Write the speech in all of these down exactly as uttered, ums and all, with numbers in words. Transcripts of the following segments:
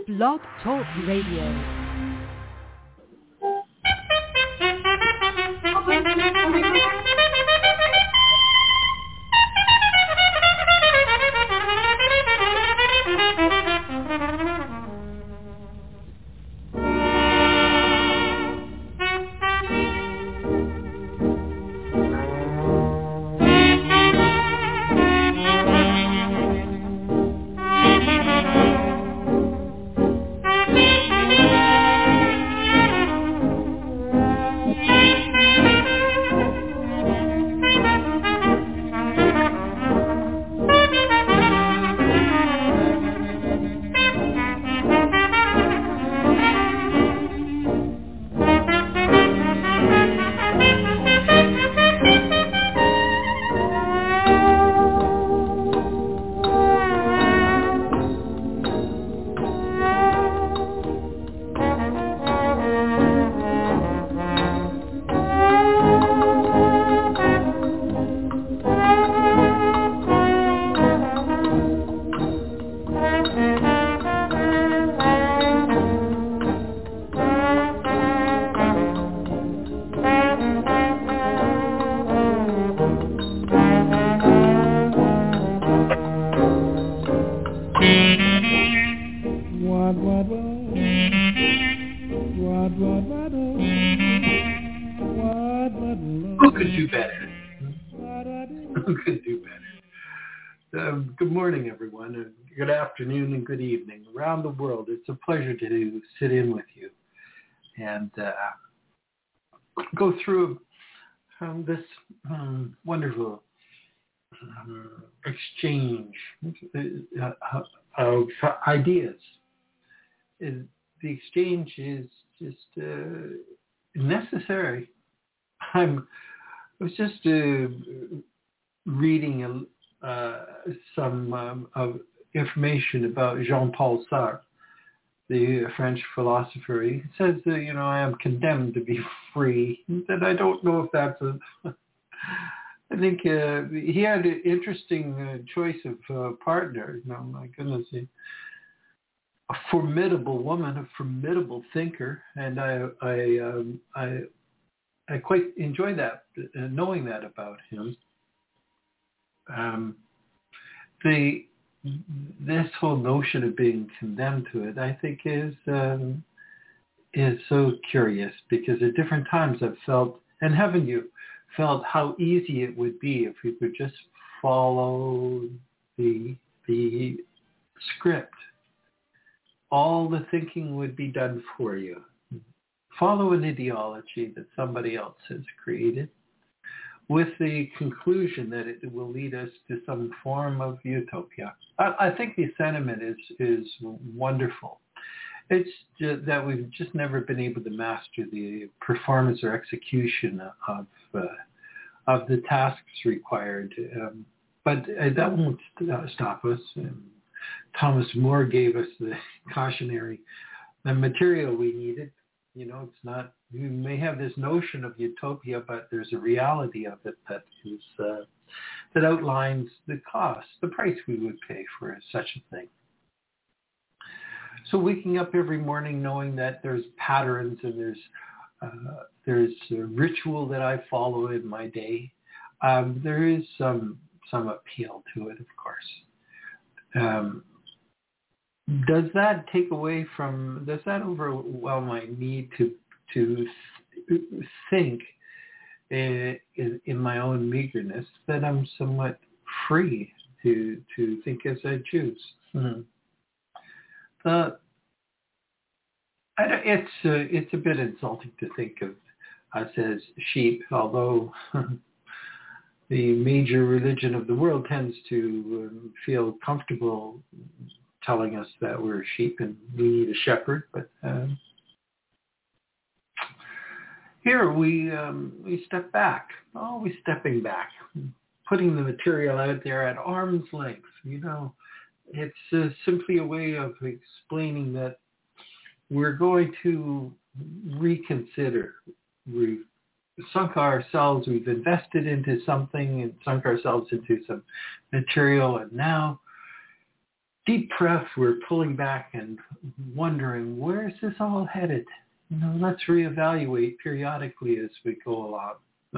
Blog Talk Radio. Good afternoon and good evening around the world. It's a pleasure to sit in with you and uh, go through um, this um, wonderful um, exchange uh, of ideas. The exchange is just uh, necessary. I'm, I was just uh, reading a, uh, some um, of information about Jean-Paul Sartre, the French philosopher. He says that, you know, I am condemned to be free. And I don't know if that's a... I think uh, he had an interesting uh, choice of uh, partner. You know, my goodness, he, a formidable woman, a formidable thinker, and I, I, um, I, I quite enjoy that, uh, knowing that about him. Um, the This whole notion of being condemned to it, I think, is um, is so curious, because at different times I've felt, and haven't you, felt how easy it would be if we could just follow the the script. All the thinking would be done for you. Follow an ideology that somebody else has created, with the conclusion that it will lead us to some form of utopia. I, I think the sentiment is is wonderful. It's just that we've just never been able to master the performance or execution of uh, of the tasks required. Um, but uh, that won't st- stop us. Um, Thomas More gave us the cautionary the material we needed. You know, it's not, you may have this notion of utopia, but there's a reality of it that is, uh, that outlines the cost, the price we would pay for such a thing. So waking up every morning knowing that there's patterns and there's, uh, there's a ritual that I follow in my day, um, there is some, some appeal to it, of course. Um, Does that take away from, does that overwhelm my need to to think uh, in, in my own meagerness that I'm somewhat free to to think as I choose? Hmm. The, I don't, it's, uh, it's a bit insulting to think of us as sheep, although the major religion of the world tends to um, feel comfortable telling us that we're sheep and we need a shepherd, but uh, here we um, we step back, always stepping back, putting the material out there at arm's length. You know, it's uh, simply a way of explaining that we're going to reconsider. We've sunk ourselves, we've invested into something and sunk ourselves into some material, and now deep breath, we're pulling back and wondering, where is this all headed? You know, let's reevaluate periodically as we go along.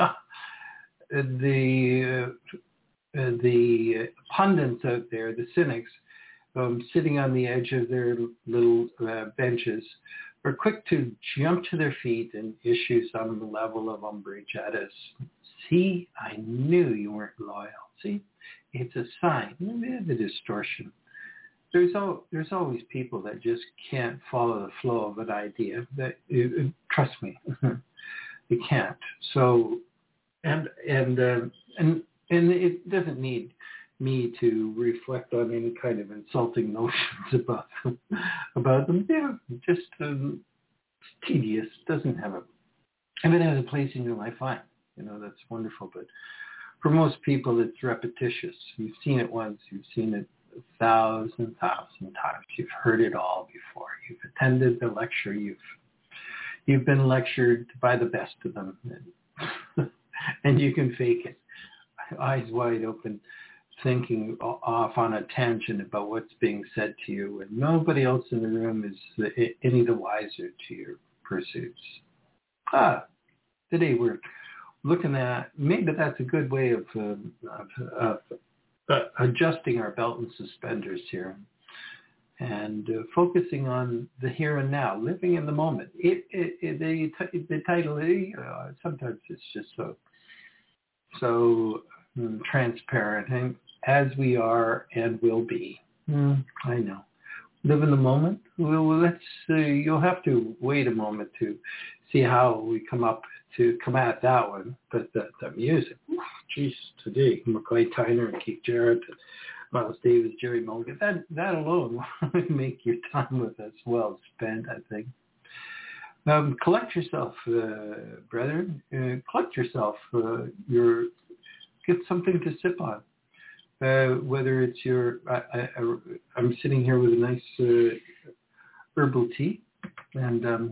The uh, the pundits out there, the cynics, um, sitting on the edge of their little uh, benches, are quick to jump to their feet and issue some level of umbrage at us. See, I knew you weren't loyal. See, it's a sign. The distortion. There's al- there's always people that just can't follow the flow of an idea. That uh, trust me, they can't. So, and and uh, and and it doesn't need me to reflect on any kind of insulting notions about them. About them, yeah, just um, it's tedious. Doesn't have a if it has a place in your life, fine. You know, that's wonderful. But for most people, it's repetitious. You've seen it once. You've seen it a thousand, thousand times. You've heard it all before. You've attended the lecture. You've you've been lectured by the best of them, and, and you can fake it, eyes wide open, thinking off on a tangent about what's being said to you, and nobody else in the room is any the wiser to your pursuits. Ah, today we're looking at, maybe that's a good way of, um, of, of uh, adjusting our belt and suspenders here and uh, focusing on the here and now, living in the moment. It, it, it, the, the title, uh, sometimes it's just so, so um, transparent, and as we are and will be. Mm, I know. Live in the moment. Well, let's. Uh, you'll have to wait a moment to see how we come up to come at that one. But the, the music, geez, today McCoy Tyner and Keith Jarrett, and Miles Davis, Jerry Mulligan. That that alone will make your time with us well spent, I think. Um, collect yourself, uh, brethren. Uh, collect yourself. Uh, your get something to sip on. Uh, whether it's your, I, I, I'm sitting here with a nice uh, herbal tea, and um,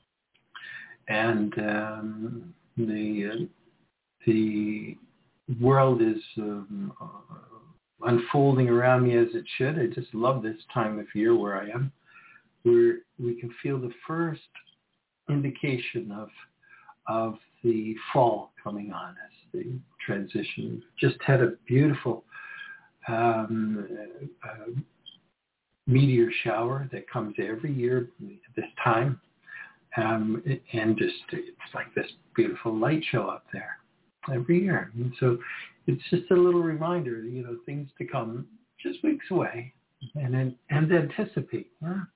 and um, the uh, the world is um, uh, unfolding around me as it should. I just love this time of year where I am, where we can feel the first indication of of the fall coming on us, the transition. Just had a beautiful Um, uh, meteor shower that comes every year at this time, um, and just it's like this beautiful light show up there every year. And so it's just a little reminder, you know, things to come just weeks away, and and anticipate. Huh?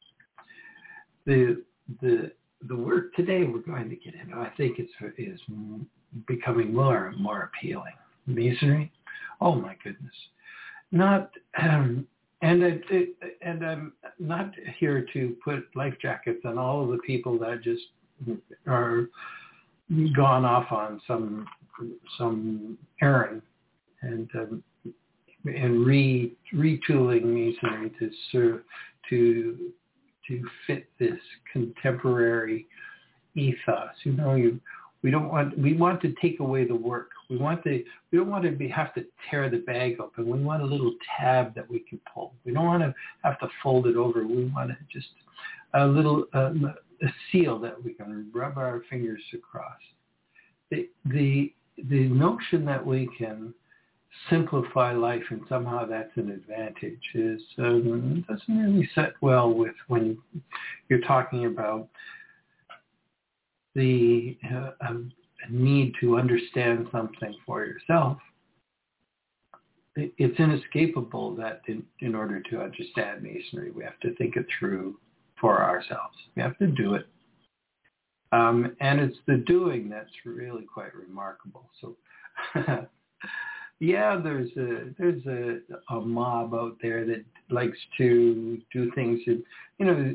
The the the work today we're going to get into, I think it's is becoming more and more appealing. Masonry, oh my goodness. Not, um, and I, and I'm not here to put life jackets on all of the people that just are gone off on some some errand and um, and re retooling Masonry to serve to to fit this contemporary ethos. You know, you. We don't want. We want to take away the work. We want to. We don't want to be, have to tear the bag open. We want a little tab that we can pull. We don't want to have to fold it over. We want to just a little uh, a seal that we can rub our fingers across. The the the notion that we can simplify life and somehow that's an advantage is um, doesn't really set well with when you're talking about the uh, um, need to understand something for yourself. It, it's inescapable that in, in order to understand Masonry, we have to think it through for ourselves. We have to do it. Um, and it's the doing that's really quite remarkable. So, yeah, there's a there's a, a mob out there that likes to do things that, you know,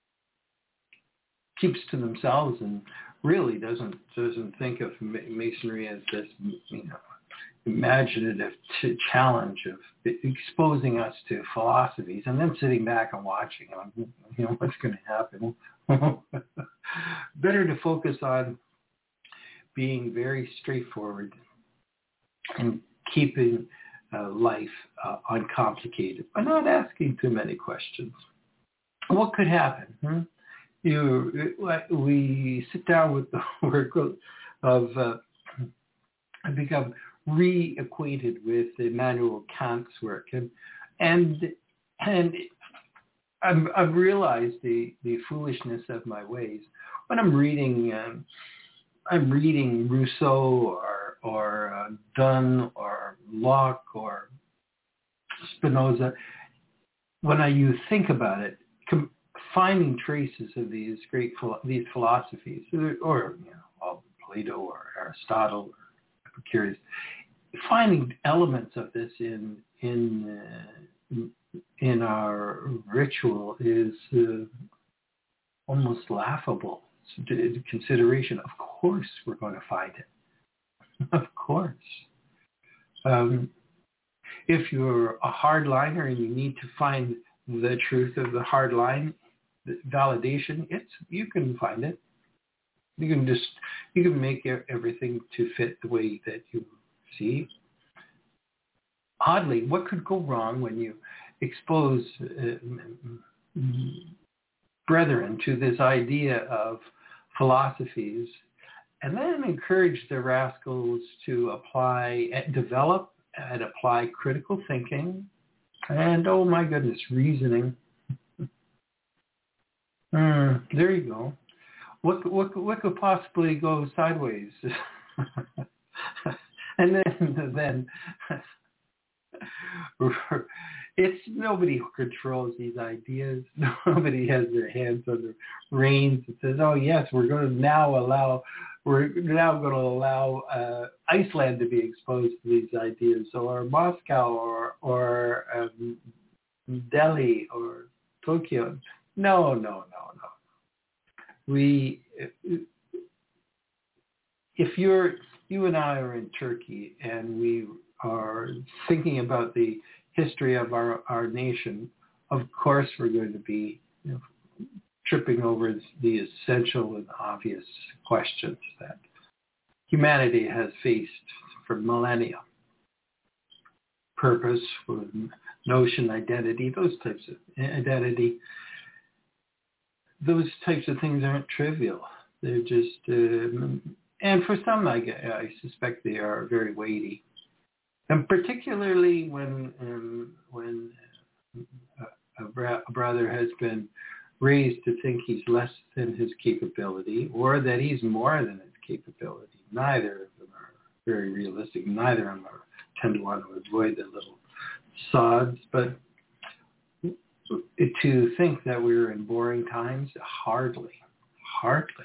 keeps to themselves and really doesn't doesn't think of Masonry as this, you know, imaginative t- challenge of exposing us to philosophies and then sitting back and watching, you know, what's going to happen. Better to focus on being very straightforward and keeping uh, life uh, uncomplicated by not asking too many questions. What could happen? Hmm? You, we sit down with the work of, uh, I become reacquainted with Immanuel Kant's work, and and and I'm, I've realized the, the foolishness of my ways when I'm reading. Um, I'm reading Rousseau or or uh, Donne or Locke or Spinoza. When I you think about it, com- finding traces of these great philo- these philosophies, or, or you know, Plato or Aristotle or Epicurus, finding elements of this in in uh, in our ritual is uh, almost laughable consideration. Of course, we're going to find it. Of course. Um, if you're a hardliner and you need to find the truth of the hard line, the validation, it's you can find it. You can just you can make everything to fit the way that you see. Oddly, what could go wrong when you expose uh, brethren to this idea of philosophies and then encourage the rascals to apply, develop and apply critical thinking and, oh my goodness, reasoning. Mm, there you go. What, what, what could possibly go sideways? And then, then it's nobody who controls these ideas. Nobody has their hands on the reins and says, "Oh yes, we're going to now allow, we're now going to allow uh, Iceland to be exposed to these ideas, or Moscow, or or um, Delhi, or Tokyo." No, no, no, no. We, if you're, you and I are in Turkey, and we are thinking about the history of our, our nation, of course we're going to be you know, tripping over the essential and obvious questions that humanity has faced for millennia. Purpose, notion, identity, those types of identity, those types of things aren't trivial. They're just, uh, and for some I, I suspect they are very weighty. And particularly when um, when a, a, bra- a brother has been raised to think he's less than his capability or that he's more than his capability. Neither of them are very realistic. Neither of them are, tend to want to avoid the little sods. But to think that we're in boring times, hardly, hardly.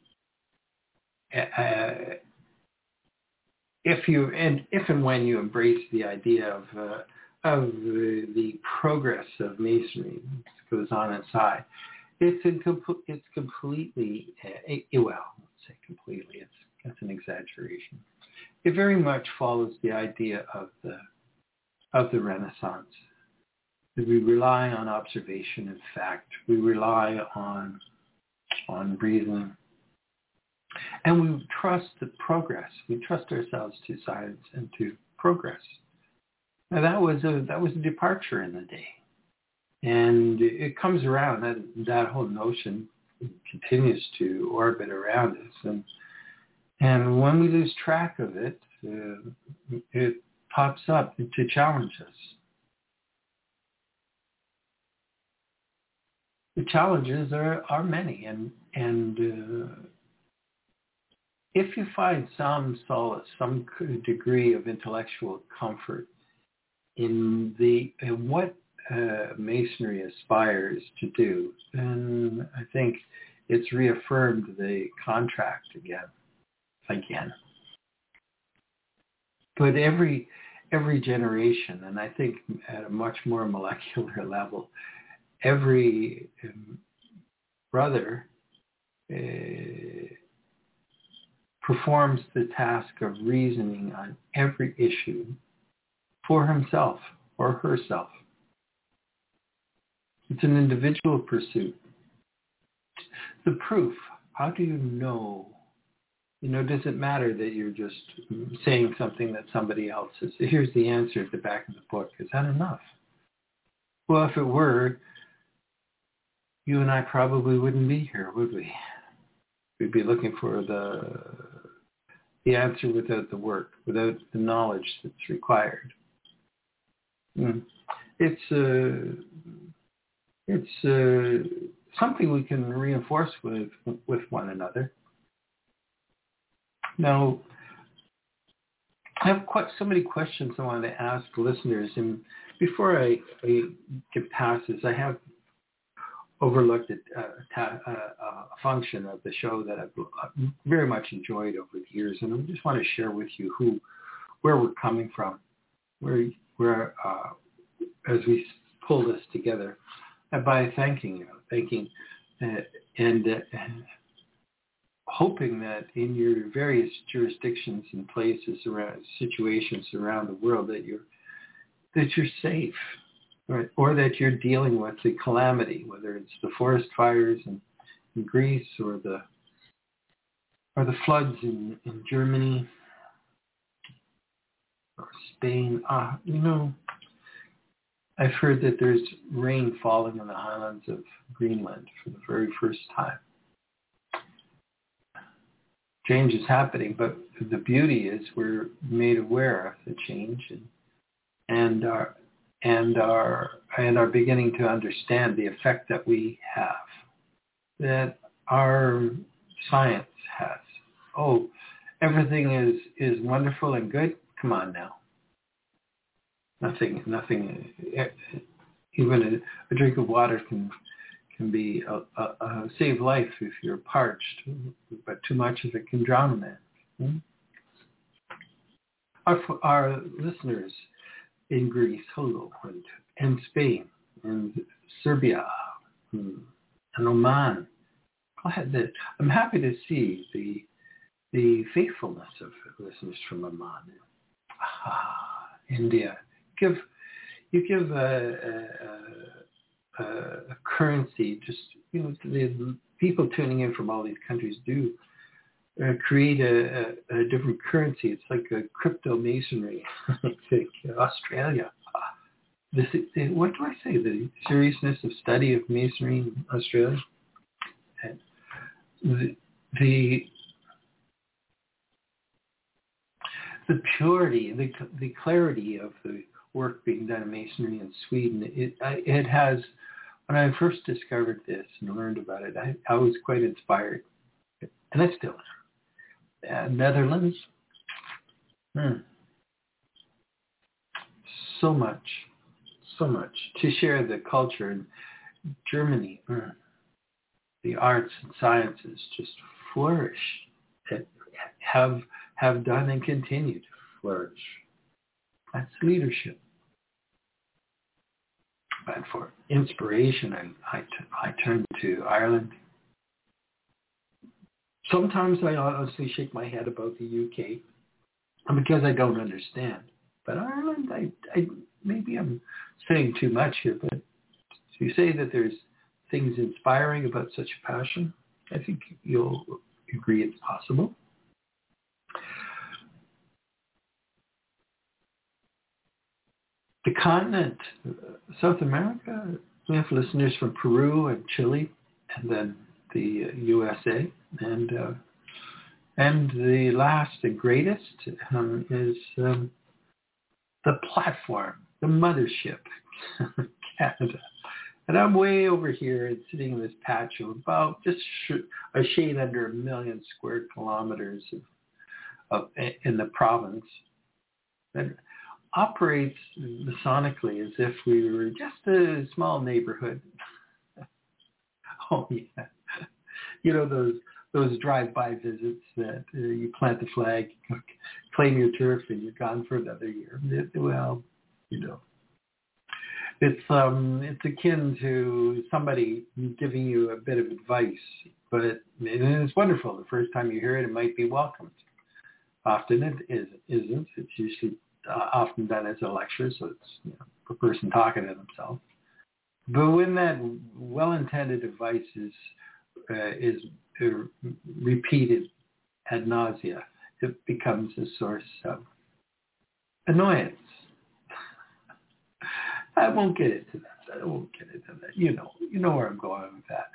Uh, If you and if and when you embrace the idea of uh, of the, the progress of masonry that goes on inside, it's in, it's completely uh, well, let's say completely. It's that's an exaggeration. It very much follows the idea of the of the Renaissance. We rely on observation and fact. We rely on on reason. And we trust the progress. We trust ourselves to science and to progress. Now that was a that was a departure in the day, and it comes around. That that whole notion continues to orbit around us, and and when we lose track of it, uh, it pops up to challenge us. The challenges are are many, and and. Uh, If you find some solace, some degree of intellectual comfort in the in what uh, Masonry aspires to do, then I think it's reaffirmed the contract again, again. But every every generation, and I think at a much more molecular level, every um, brother. Uh, performs the task of reasoning on every issue for himself or herself. It's an individual pursuit. The proof, how do you know You know, does it matter that you're just saying something that somebody else says? Here's the answer at the back of the book. Is that enough? Well, if it were, you and I probably wouldn't be here, would we? We'd be looking for the the answer without the work, without the knowledge that's required. Mm. It's uh, it's uh, something we can reinforce with with one another. Now, I have quite so many questions I want to ask listeners, and before I, I get past this, I have overlooked a, a, a, a function of the show that I've very much enjoyed over the years, and I just want to share with you who, where we're coming from, where where uh, as we pull this together, and by thanking you, thanking, uh, and. Uh, hoping that in your various jurisdictions and places around situations around the world that you're that you're safe, right? Or that you're dealing with the calamity, whether it's the forest fires in, in Greece or the or the floods in, in Germany or Spain. Uh, you know, I've heard that there's rain falling on the highlands of Greenland for the very first time. Change is happening, but the beauty is we're made aware of the change and and are and are and are beginning to understand the effect that we have, that our science has. Oh, everything is, is wonderful and good. Come on now. Nothing, nothing. Even a, a drink of water can. can be a, a, a save life if you're parched, but too much of it can drown a man. Hmm? Our, our listeners in Greece, hello, and, and Spain, and Serbia, and Oman, I'm happy to see the the faithfulness of listeners from Oman, ah, India. Give you give a. a, a Uh, a currency, just, you know, the people tuning in from all these countries do uh, create a, a, a different currency. It's like a crypto masonry. I think Australia. This, what do I say? The seriousness of study of masonry in Australia. And the the the purity, the the clarity of the work being done in masonry in Sweden. It it has. When I first discovered this and learned about it, I, I was quite inspired, and I still am. Uh, Netherlands, hmm. so much, so much to share the culture. In Germany, hmm. the arts and sciences just flourish, have have done and continue to flourish. That's leadership. But for inspiration, I, I, I turn to Ireland. Sometimes I honestly shake my head about the U K because I don't understand. But Ireland, I, I maybe I'm saying too much here, but to say that there's things inspiring about such passion, I think you'll agree it's possible. The continent, South America, we have listeners from Peru and Chile, and then the U S A, and uh, and the last and greatest um, is um, the platform, the mothership, Canada. And I'm way over here and sitting in this patch of about just a shade under a million square kilometers of, of in the province. And operates masonically as if we were just a small neighborhood. Oh yeah, you know those those drive-by visits that uh, you plant the flag, claim your turf, and you're gone for another year. It, well, you know, it's um it's akin to somebody giving you a bit of advice, but it, it's wonderful. The first time you hear it, it might be welcomed. Often it is, isn't. It's usually Uh, often done as a lecture, so it's, you know, a person talking to themselves. But when that well-intended advice is uh, is uh, repeated ad nausea. It becomes a source of annoyance. I won't get into that. I won't get into that. You know, you know where I'm going with that.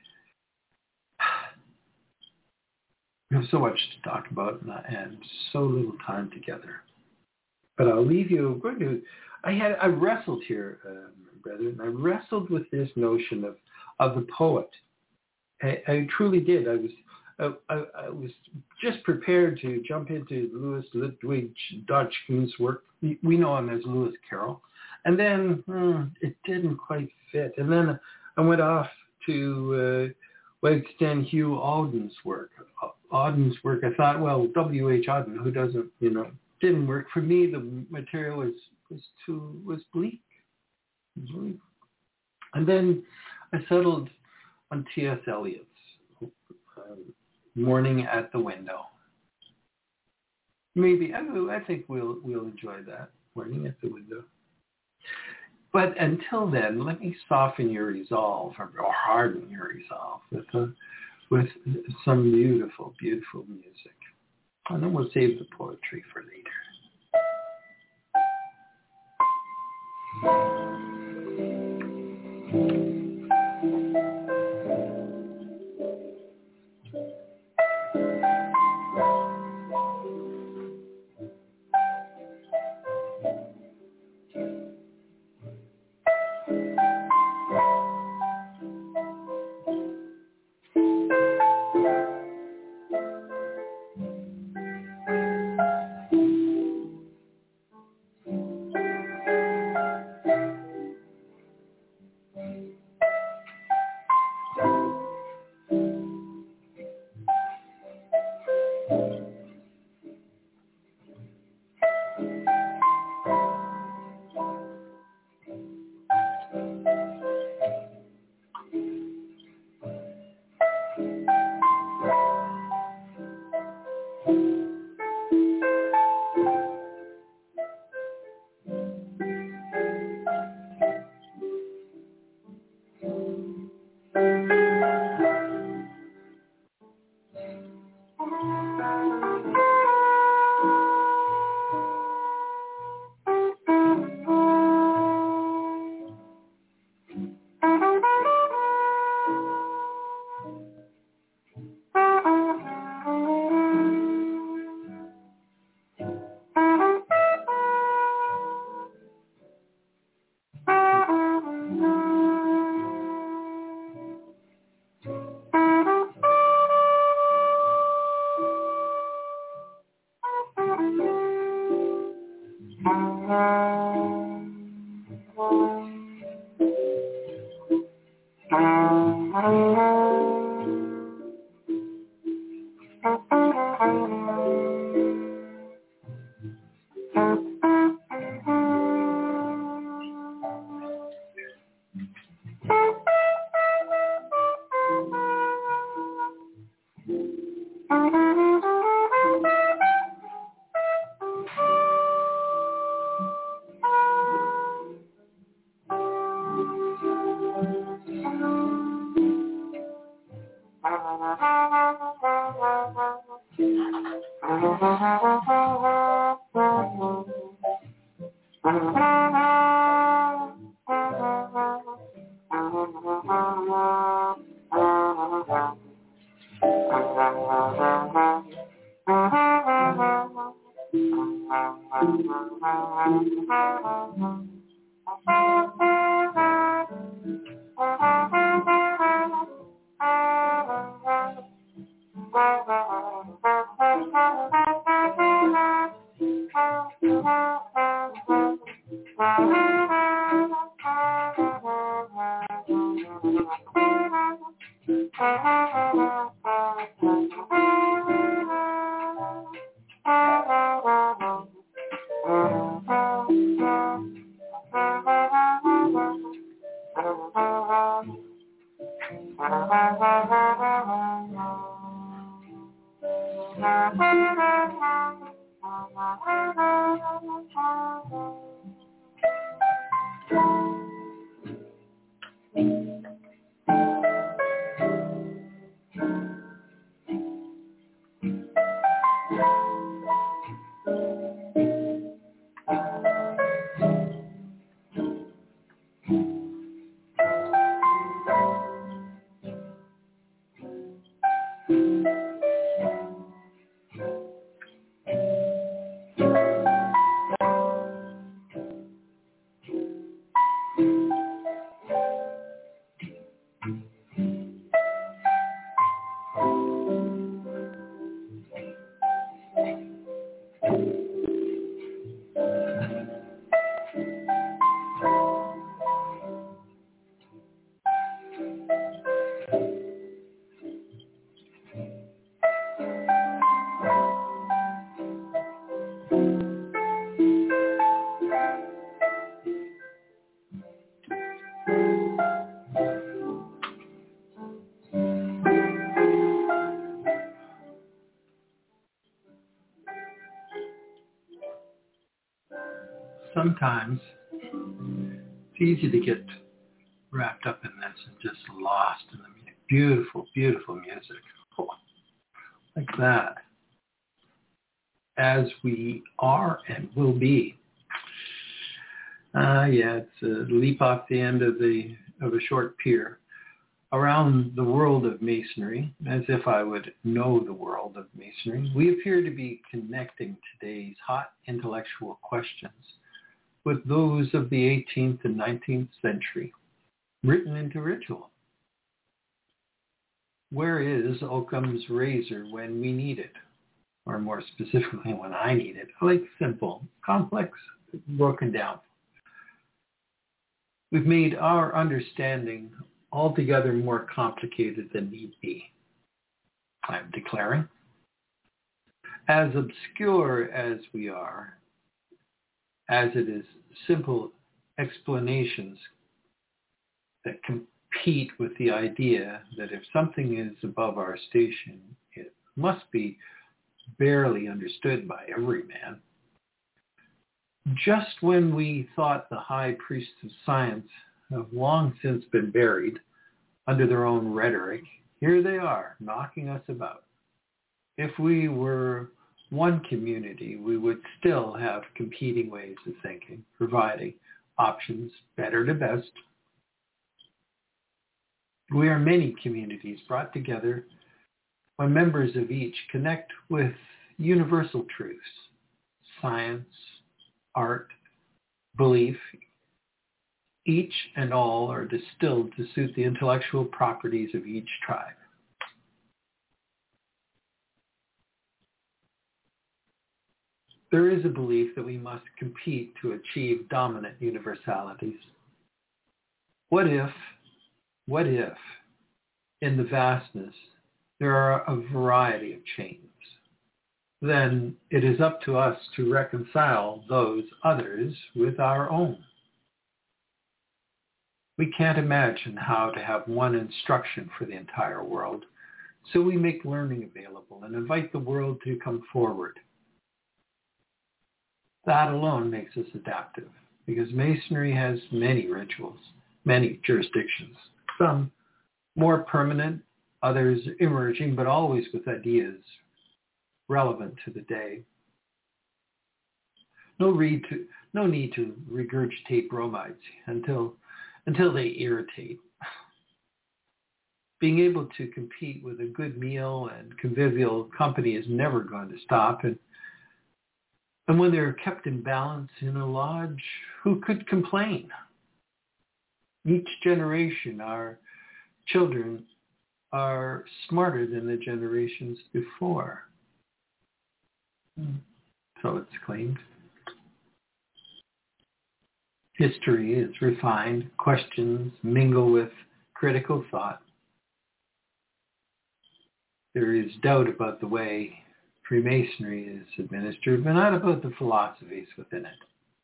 We have so much to talk about and so little time together. But I'll leave you. I'm going to. I had. I wrestled here, um, brethren. I wrestled with this notion of of the poet. I, I truly did. I was. I, I, I was just prepared to jump into Louis Ludwig Dodgkin's work. We, we know him as Lewis Carroll. And then hmm, it didn't quite fit. And then I went off to uh, Wagster Hugh Auden's work. Auden's work, I thought, well, W H. Auden, who doesn't, you know, didn't work. For me, the material was, was too, was bleak. bleak. And then I settled on T S. Eliot's um, Morning at the Window. Maybe, I, I think we'll we'll enjoy that, Morning at the Window. But until then, let me soften your resolve or, or harden your resolve with a, with some beautiful, beautiful music. And then we'll save the poetry for later. sometimes it's easy to get wrapped up in this and just lost in the music. Beautiful, beautiful music. Oh, like that. As we are and will be. Uh, yeah, it's a leap off the end of the of a short pier around the world of Masonry, as if I would know the world of Masonry. We appear to be connecting today's hot intellectual questions with those of the eighteenth and nineteenth century, written into ritual. Where is Occam's razor when we need it? Or more specifically, when I need it. I like simple, complex, broken down. We've made our understanding altogether more complicated than need be. I'm declaring. As obscure as we are, as it is simple explanations that compete with the idea that if something is above our station, it must be barely understood by every man. Just when we thought the high priests of science have long since been buried under their own rhetoric, here they are, knocking us about. If we were one community, we would still have competing ways of thinking, providing options better to best. We are many communities brought together when members of each connect with universal truths, science, art, belief. Each and all are distilled to suit the intellectual properties of each tribe. There is a belief that we must compete to achieve dominant universalities. What if, what if, in the vastness, there are a variety of chains? Then it is up to us to reconcile those others with our own. We can't imagine how to have one instruction for the entire world, so we make learning available and invite the world to come forward. That alone makes us adaptive, because Masonry has many rituals, many jurisdictions, some more permanent, others emerging, but always with ideas relevant to the day. No, read to, no need to regurgitate bromides until, until they irritate. Being able to compete with a good meal and convivial company is never going to stop. And, and when they're kept in balance in a lodge, who could complain? Each generation, our children are smarter than the generations before. So it's claimed. History is refined. Questions mingle with critical thought. There is doubt about the way Freemasonry is administered, but not about the philosophies within it.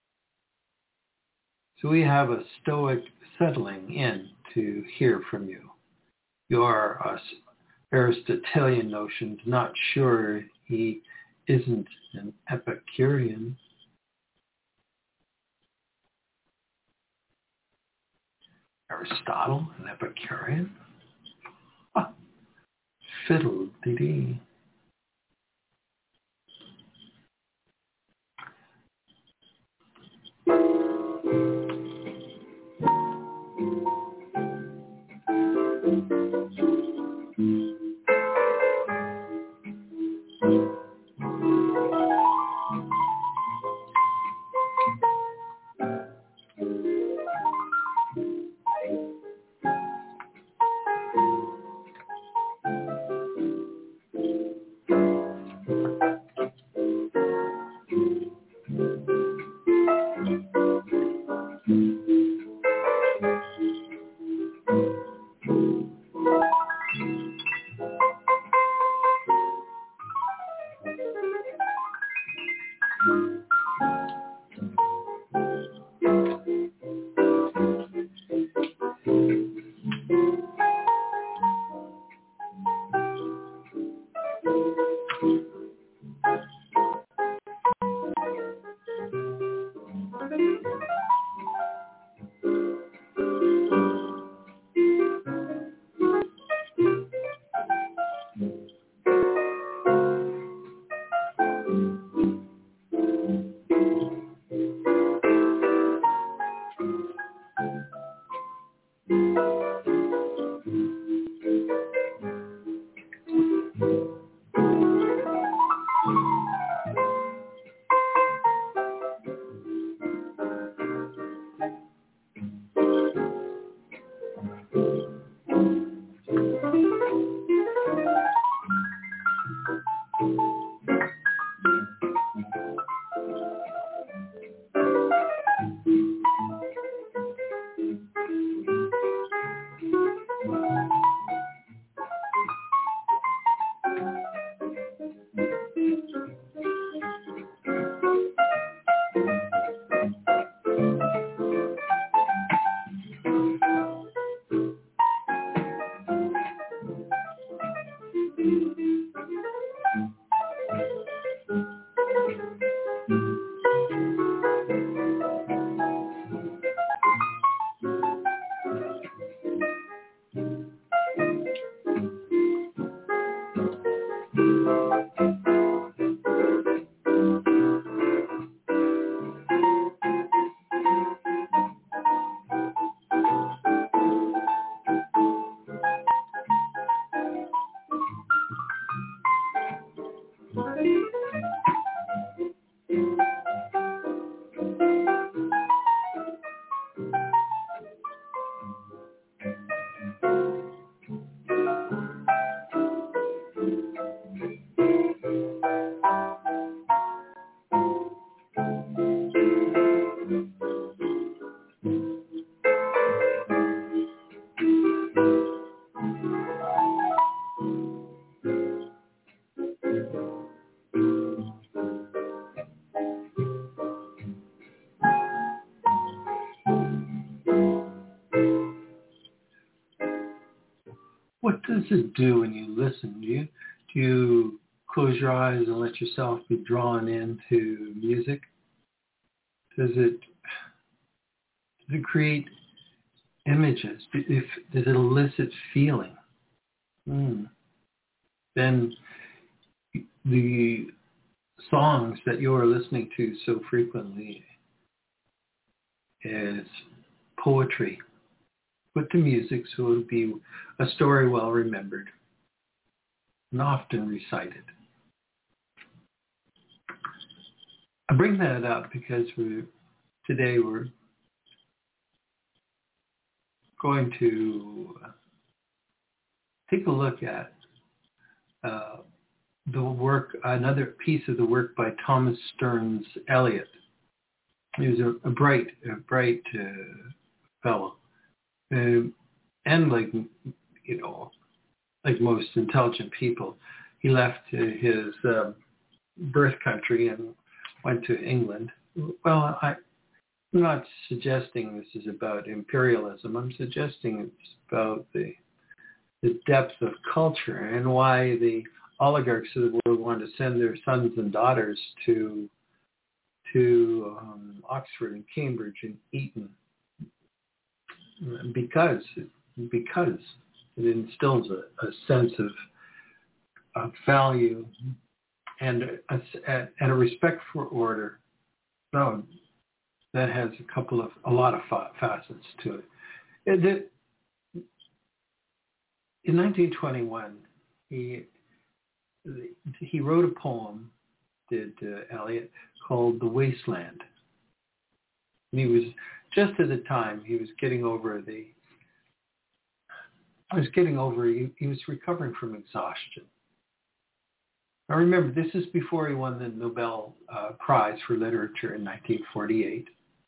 So we have a stoic settling in to hear from you. Your uh, Aristotelian notions, not sure he isn't an Epicurean. Aristotle, an Epicurean? Ah, fiddle-dee-dee. what does it do when you listen? Do you, do you close your eyes and let yourself be drawn into music? Does it, does it create images? If, does it elicit feeling? Mm. Then the songs that you're listening to so frequently is poetry put to music, so it'll be a story well remembered and often recited. I bring that up because we today we're going to take a look at uh, the work, another piece of the work by Thomas Stearns Eliot. He was a, a bright, a bright uh, fellow, uh, and like you know, like most intelligent people, he left uh, his uh, birth country and went to England. Well, I, I'm not suggesting this is about imperialism. I'm suggesting it's about the the depth of culture and why the oligarchs of the world want to send their sons and daughters to to um, Oxford and Cambridge and Eton, because because it instills a, a sense of, of value and a, a, and a respect for order. No, that has a couple of a lot of fa- facets to it. it, it in nineteen twenty-one, he he wrote a poem, did uh, Eliot, called "The Wasteland." And he was just at the time he was getting over the. I was getting over. He, he was recovering from exhaustion. Now remember, this is before he won the Nobel uh, Prize for Literature in nineteen forty-eight.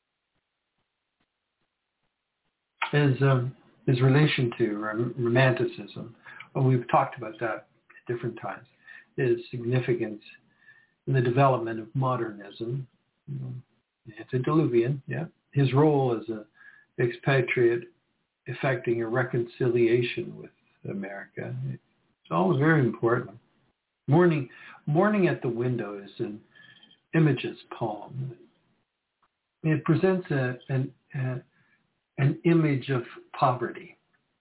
His um, his relation to rom- romanticism, well, we've talked about that at different times. His significance in the development of modernism, you know, antediluvian, yeah. His role as an expatriate effecting a reconciliation with America. It's all very important. Morning, Morning at the Window is an Images poem. It presents a, an, a, an image of poverty.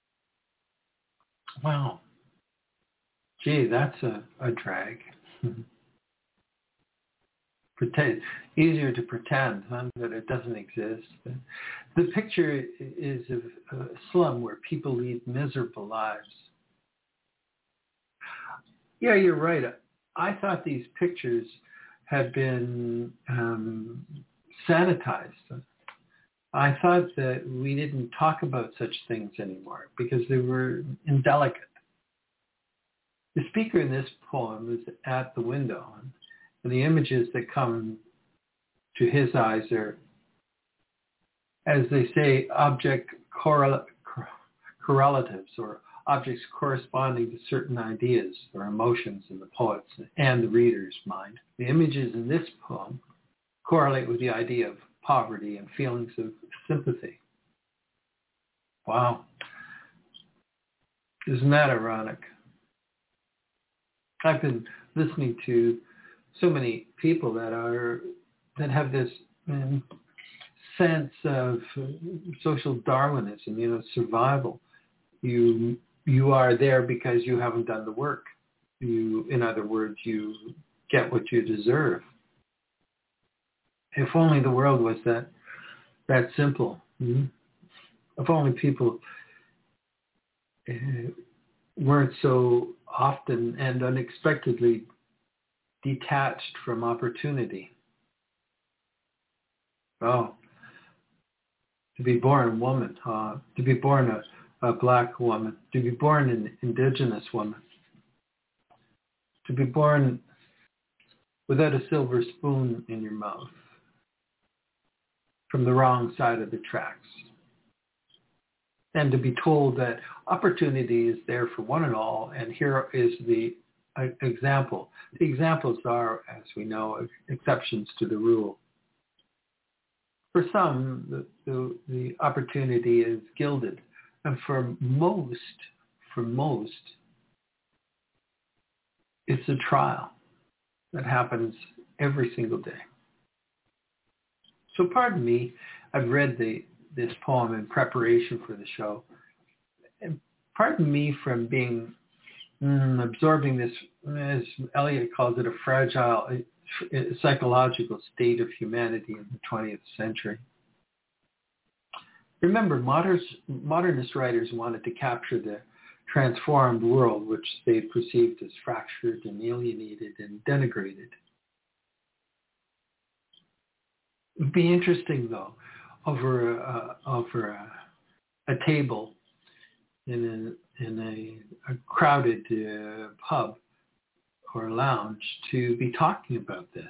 Wow. Gee, that's a, a drag. Pretend, easier to pretend huh, that it doesn't exist. The picture is of a slum where people lead miserable lives. Yeah, you're right. I thought these pictures had been um, sanitized. I thought that we didn't talk about such things anymore because they were indelicate. The speaker in this poem is at the window, and the images that come to his eyes are, as they say, object correl- correlatives, or objects corresponding to certain ideas or emotions in the poet's and the reader's mind. The images in this poem correlate with the idea of poverty and feelings of sympathy. Wow. Isn't that ironic? I've been listening to so many people that are that have this um, sense of social Darwinism, you know, survival. You you are there because you haven't done the work. You, in other words, you get what you deserve. If only the world was that that simple. Mm-hmm. If only people uh, weren't so often and unexpectedly detached from opportunity. Oh, to be born a woman, uh, to be born a, a black woman, to be born an indigenous woman, to be born without a silver spoon in your mouth, from the wrong side of the tracks, and to be told that opportunity is there for one and all, and here is the uh, example. The examples are, as we know, exceptions to the rule. For some, the, the, the opportunity is gilded, and for most, for most, it's a trial that happens every single day. So pardon me, I've read the this poem in preparation for the show. And pardon me from being mm, absorbing this, as Eliot calls it, a fragile uh, psychological state of humanity in the twentieth century. Remember, modernist, modernist writers wanted to capture the transformed world, which they perceived as fractured and alienated and denigrated. It'd be interesting, though, over a, over a, a table in a, in a, a crowded uh, pub or lounge to be talking about this.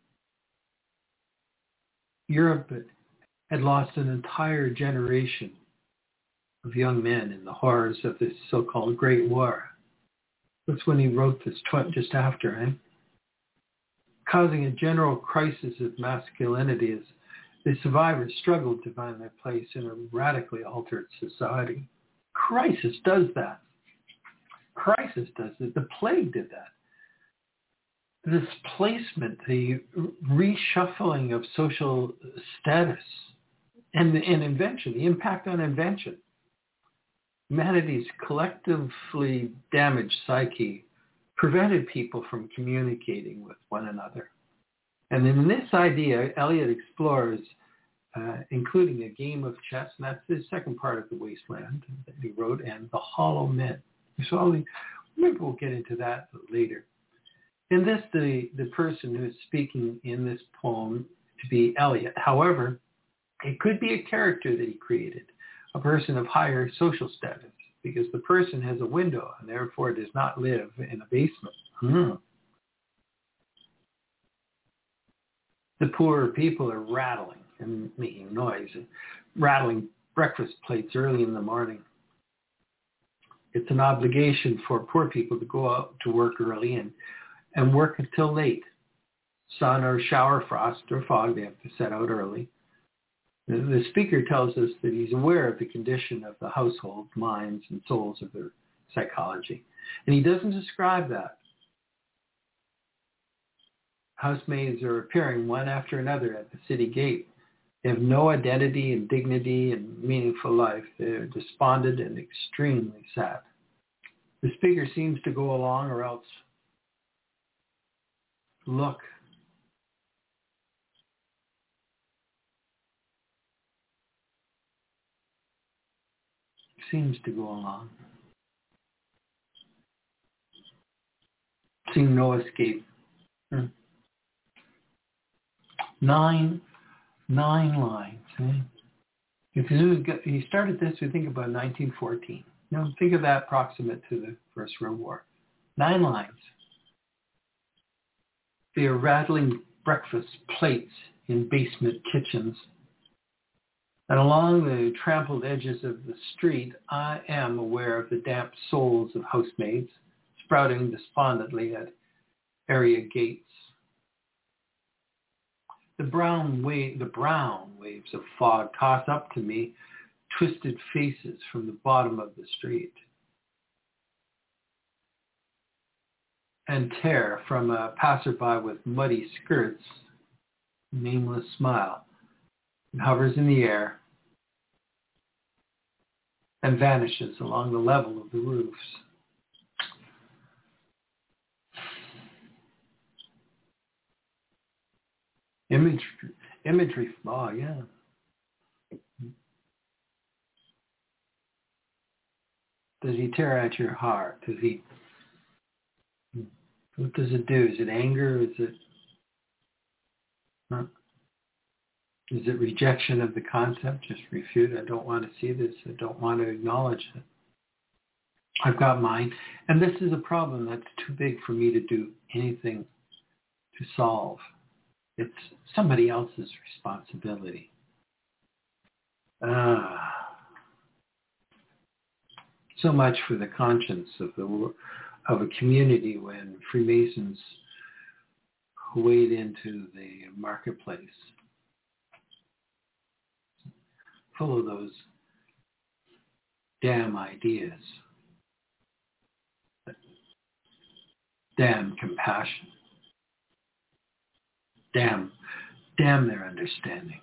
Europe had lost an entire generation of young men in the horrors of this so-called Great War. That's when he wrote this, tw- just after, eh? Causing a general crisis of masculinity as the survivors struggled to find their place in a radically altered society. Crisis does that. Crisis does it. The plague did that. The displacement, the reshuffling of social status and, and invention, the impact on invention. Humanity's collectively damaged psyche prevented people from communicating with one another. And in this idea, Eliot explores, uh, including a game of chess, and that's the second part of The Wasteland that he wrote, and The Hollow Men. So I'll, maybe we'll get into that later. In this, the, the person who is speaking in this poem to be Eliot. However, it could be a character that he created, a person of higher social status, because the person has a window and therefore does not live in a basement. Hmm. The poorer people are rattling and making noise, and rattling breakfast plates early in the morning. It's an obligation for poor people to go out to work early and, and work until late. Sun or shower, frost or fog, they have to set out early. The speaker tells us that he's aware of the condition of the household, minds, and souls of their psychology. And he doesn't describe that. Housemaids are appearing one after another at the city gate. They have no identity and dignity and meaningful life. They're despondent and extremely sad. The speaker seems to go along or else look. Seems to go along. Seeing no escape. Hmm. Nine, nine lines. Eh? If you, he started this, we think about nineteen fourteen. You know, think of that proximate to the First World War. Nine lines. They are rattling breakfast plates in basement kitchens. And along the trampled edges of the street, I am aware of the damp souls of housemaids sprouting despondently at area gates. The brown, wave, the brown waves of fog toss up to me twisted faces from the bottom of the street and tear from a passerby with muddy skirts, nameless smile. It hovers in the air and vanishes along the level of the roofs. Imagery, imagery, oh yeah. Does he tear at your heart? Does he, what does it do? Is it anger? Is it, huh? Is it rejection of the concept? Just refute. I don't want to see this. I don't want to acknowledge it. I've got mine. And this is a problem that's too big for me to do anything to solve. It's somebody else's responsibility. Ah. So much for the conscience of the of a community when Freemasons wade into the marketplace, full of those damn ideas. damn compassion. Damn, damn their understanding.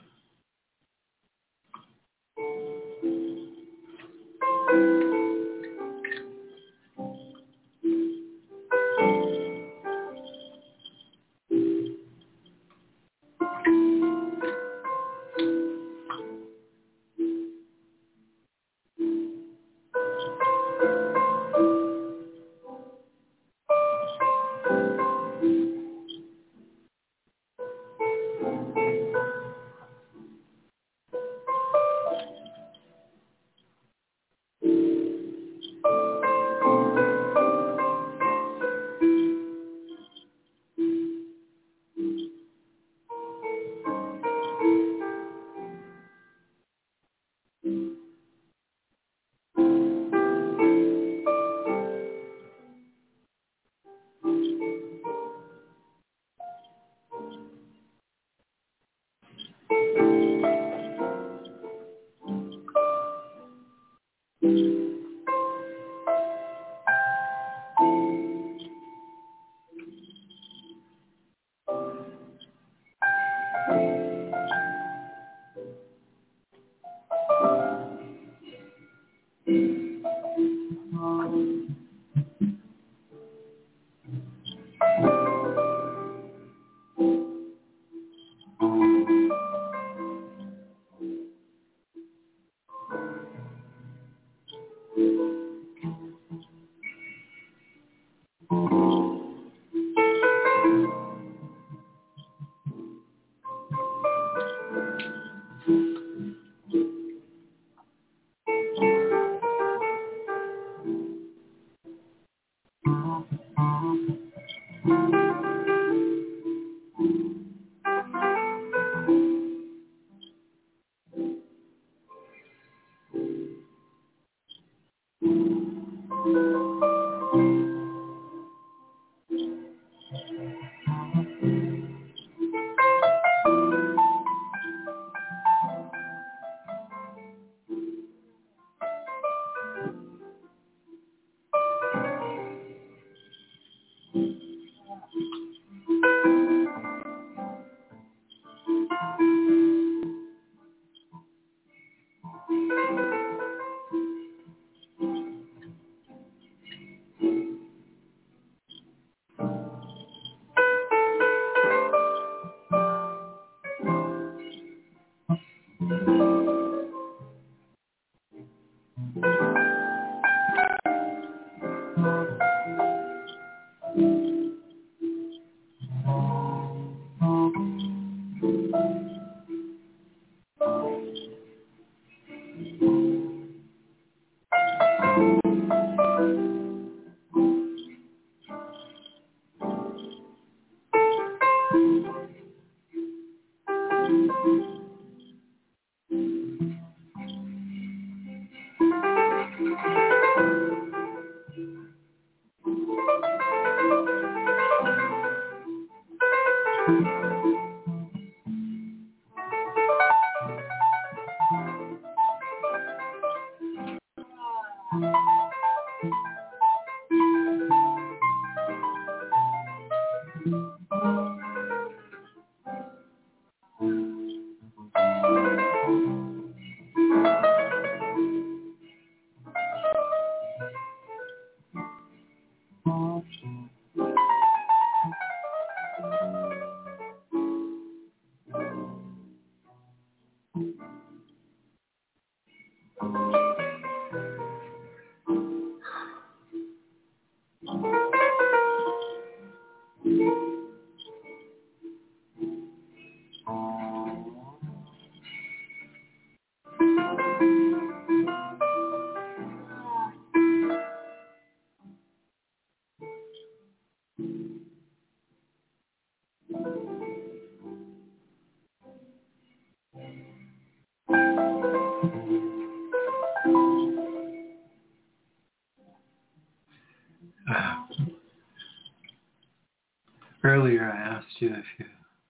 Earlier, I asked you if you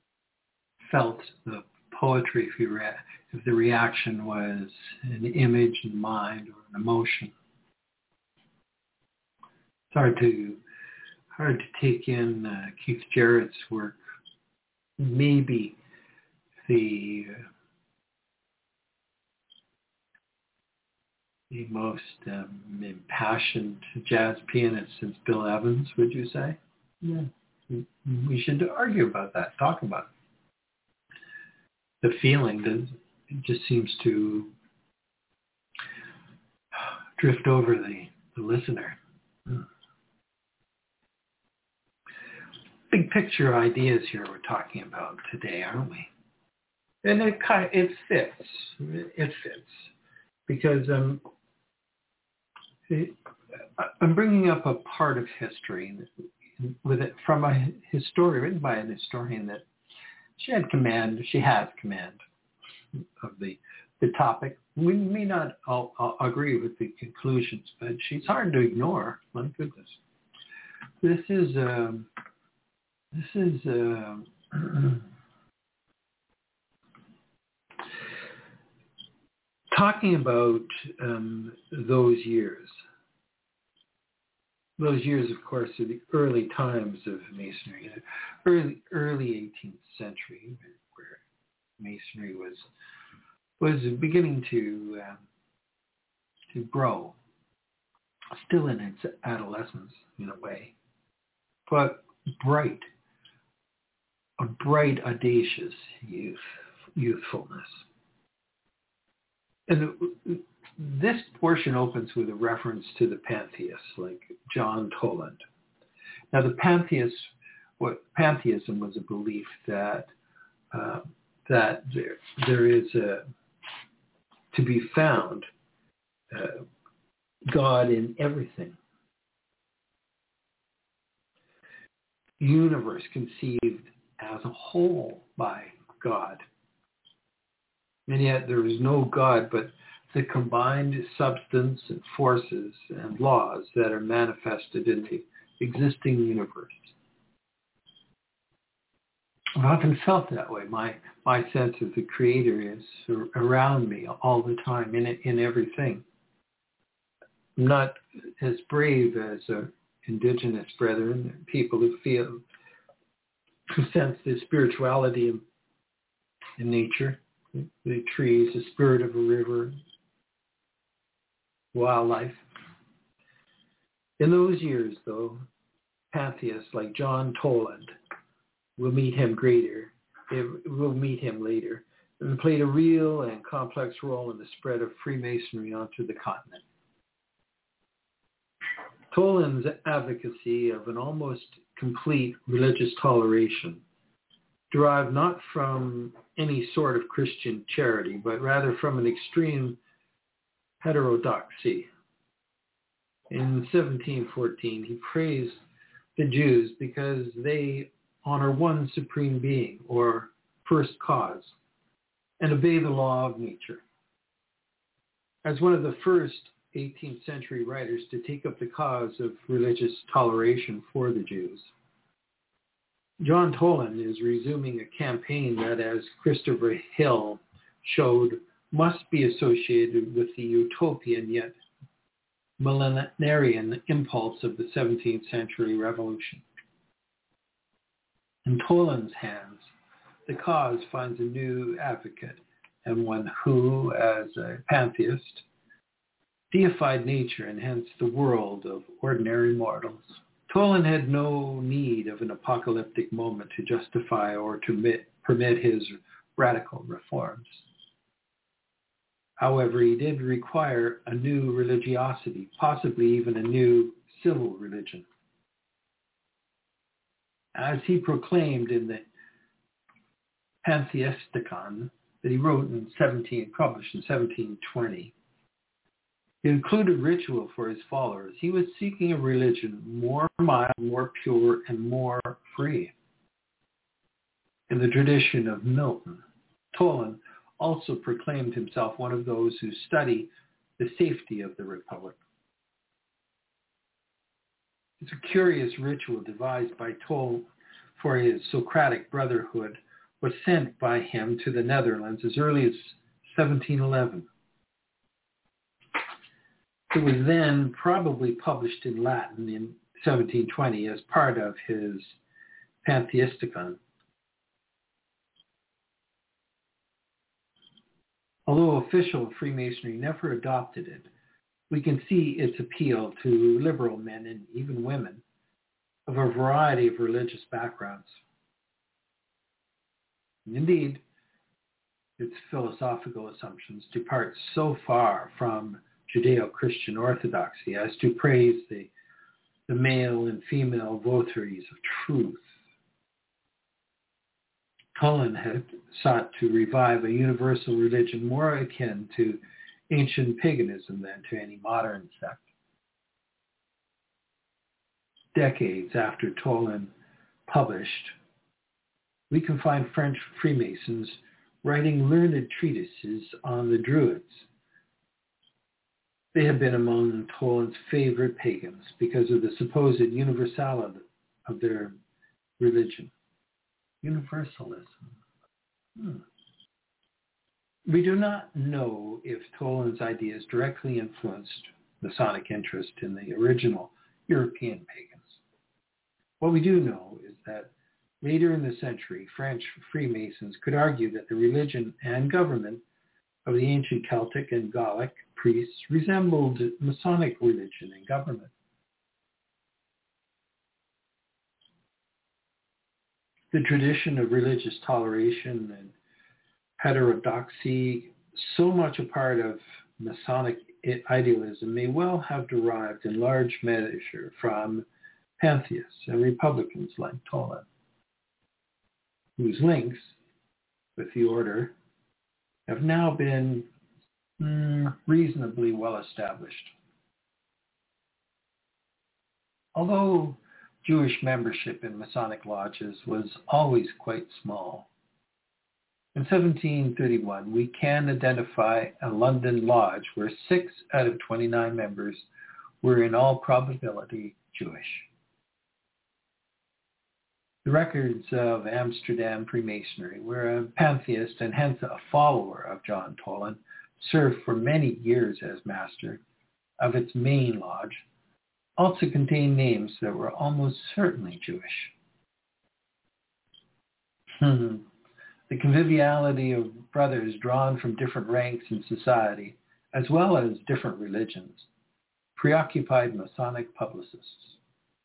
felt the poetry, if you re- if the reaction was an image in mind or an emotion. It's hard to hard to take in uh, Keith Jarrett's work. Maybe the uh, the most um, impassioned jazz pianist since Bill Evans, would you say? Yeah. We should argue about that, talk about it. The feeling that it just seems to drift over the, the listener. Big picture ideas here we're talking about today, aren't we? And it kind of, it fits. It fits because um, it, I'm bringing up a part of history with it from a historian, written by an historian that she had command. She has command of the the topic. We may not all, all agree with the conclusions, but she's hard to ignore. My goodness, this is um, this is. Uh, talking about um, those years. Those years, of course, are the early times of Masonry, early early eighteenth century, where Masonry was was beginning to uh, to grow, still in its adolescence in a way, but bright, a bright, audacious youth, youthfulness. And this portion opens with a reference to the pantheists, like John Toland. Now, the pantheists, what pantheism was a belief that uh, that there there is a, to be found uh, God in everything. Universe conceived as a whole by God. And yet there is no God but the combined substance and forces and laws that are manifested in the existing universe. I've often felt that way. My my sense of the Creator is around me all the time, in in everything. I'm not as brave as our indigenous brethren, people who feel, who sense the spirituality in, in nature. The trees, the spirit of a river, wildlife. In those years, though, pantheists like John Toland will meet him greater, will meet him later, and played a real and complex role in the spread of Freemasonry onto the continent. Toland's advocacy of an almost complete religious toleration derived not from any sort of Christian charity, but rather from an extreme heterodoxy. In seventeen fourteen, he praised the Jews because they honor one supreme being, or first cause, and obey the law of nature. As one of the first eighteenth century writers to take up the cause of religious toleration for the Jews, John Toland is resuming a campaign that, as Christopher Hill showed, must be associated with the utopian yet millenarian impulse of the seventeenth century revolution. In Toland's hands, the cause finds a new advocate, and one who, as a pantheist, deified nature and hence the world of ordinary mortals. Toland had no need of an apocalyptic moment to justify or to permit, permit his radical reforms. However, he did require a new religiosity, possibly even a new civil religion. As he proclaimed in the Pantheisticon that he wrote in seventeen, published in seventeen twenty, he included ritual for his followers. He was seeking a religion more mild, more pure, and more free. In the tradition of Milton, Toland also proclaimed himself one of those who study the safety of the Republic. It's a curious ritual devised by Toland for his Socratic Brotherhood was sent by him to the Netherlands as early as seventeen eleven. It was then probably published in Latin in seventeen twenty as part of his Pantheisticon. Although official Freemasonry never adopted it, we can see its appeal to liberal men and even women of a variety of religious backgrounds. Indeed, its philosophical assumptions depart so far from Judeo-Christian orthodoxy as to praise the, the male and female votaries of truth. Cullen had sought to revive a universal religion more akin to ancient paganism than to any modern sect. Decades after Toland published, we can find French Freemasons writing learned treatises on the Druids. They had been among Toland's favorite pagans because of the supposed universality of their religion. Universalism. Hmm. We do not know if Toland's ideas directly influenced Masonic interest in the original European pagans. What we do know is that later in the century, French Freemasons could argue that the religion and government of the ancient Celtic and Gallic priests resembled Masonic religion and government. The tradition of religious toleration and heterodoxy, so much a part of Masonic idealism, may well have derived in large measure from pantheists and republicans like Toland, whose links with the order have now been mm, reasonably well established. Although Jewish membership in Masonic lodges was always quite small, in seventeen thirty-one, we can identify a London lodge where six out of twenty-nine members were in all probability Jewish. The records of Amsterdam Freemasonry, where a pantheist and hence a follower of John Toland served for many years as master of its main lodge, also contain names that were almost certainly Jewish. Hmm. The conviviality of brothers drawn from different ranks in society, as well as different religions, preoccupied Masonic publicists.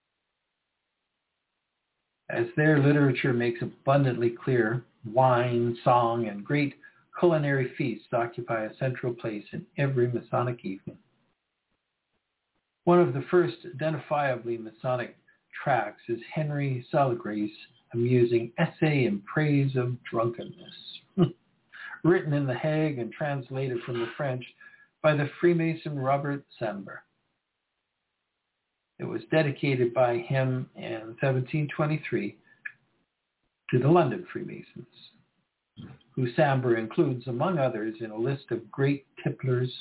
As their literature makes abundantly clear, wine, song, and great culinary feasts occupy a central place in every Masonic evening. One of the first identifiably Masonic tracts is Henry Salgrave's amusing Essay in Praise of Drunkenness, written in The Hague and translated from the French by the Freemason Robert Sambre. It was dedicated by him in seventeen twenty-three to the London Freemasons, who Sambre includes, among others, in a list of great tipplers.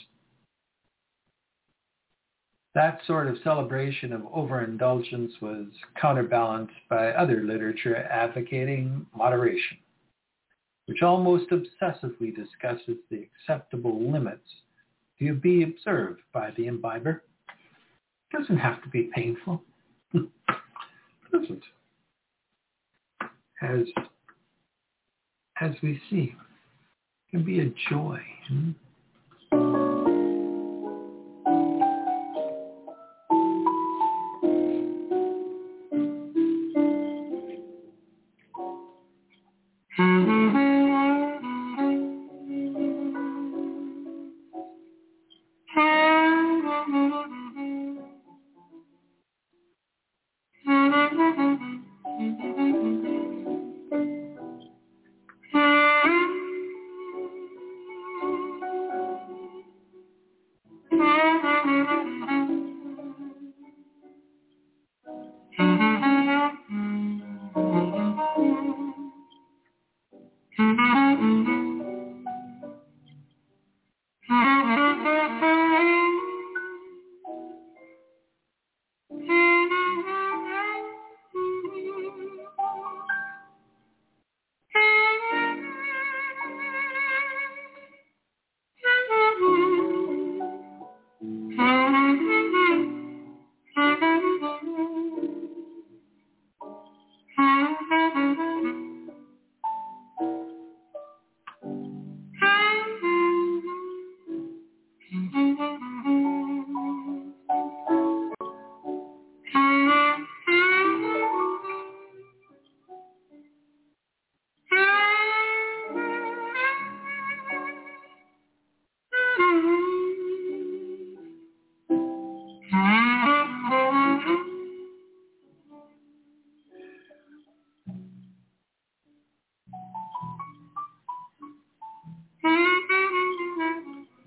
That sort of celebration of overindulgence was counterbalanced by other literature advocating moderation, which almost obsessively discusses the acceptable limits to be observed by the imbiber. It doesn't have to be painful. It doesn't. As, as we see, it can be a joy. Hmm?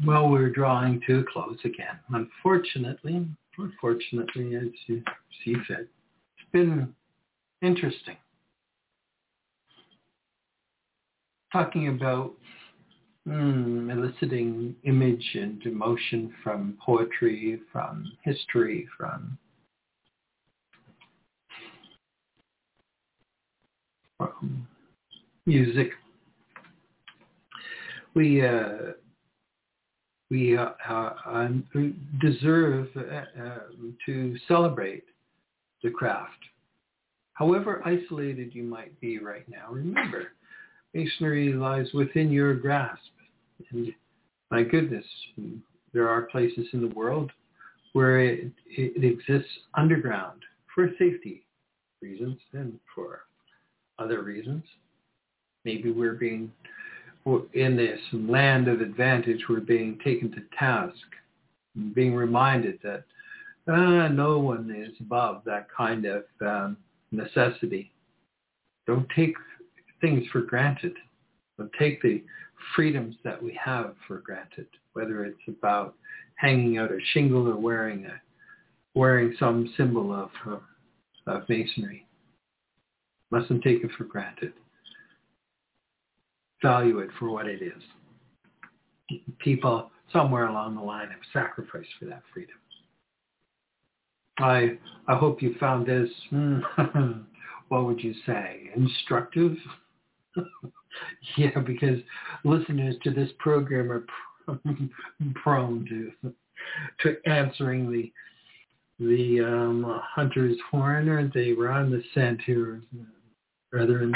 Well, we're drawing to a close again. Unfortunately, unfortunately, as you see fit, it's been interesting. Talking about mm, eliciting image and emotion from poetry, from history, from, from music. We uh, we uh, uh, deserve uh, uh, to celebrate the craft. However isolated you might be right now, remember, Masonry lies within your grasp. And my goodness, there are places in the world where it, it exists underground for safety reasons and for other reasons. Maybe we're being, in this land of advantage, we're being taken to task, being reminded that uh, no one is above that kind of um, necessity. Don't take things for granted. Don't take the freedoms that we have for granted, whether it's about hanging out a shingle or wearing a wearing some symbol of uh, of masonry. Mustn't take it for granted. Value it for what it is. People somewhere along the line have sacrificed for that freedom. I I hope you found this, what would you say, instructive? Yeah, because listeners to this program are prone to to answering the the um, hunter's horn, or they were on the scent here, brethren.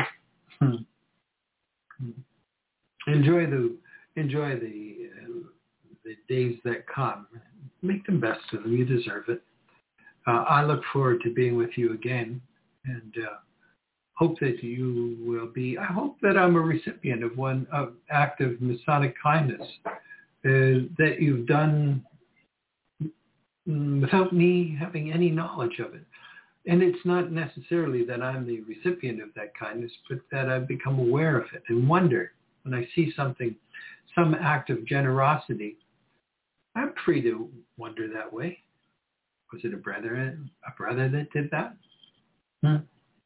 Enjoy the enjoy the uh, the days that come. Make the best of them. You deserve it. Uh, I look forward to being with you again, and uh, hope that you will be. I hope that I'm a recipient of one of act of Masonic kindness uh, that you've done without me having any knowledge of it. And it's not necessarily that I'm the recipient of that kindness, but that I've become aware of it and wonder when I see something, some act of generosity. I'm free to wonder that way. Was it a brother, a brother that did that? Hmm.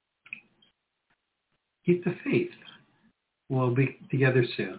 Keep the faith. We'll be together soon.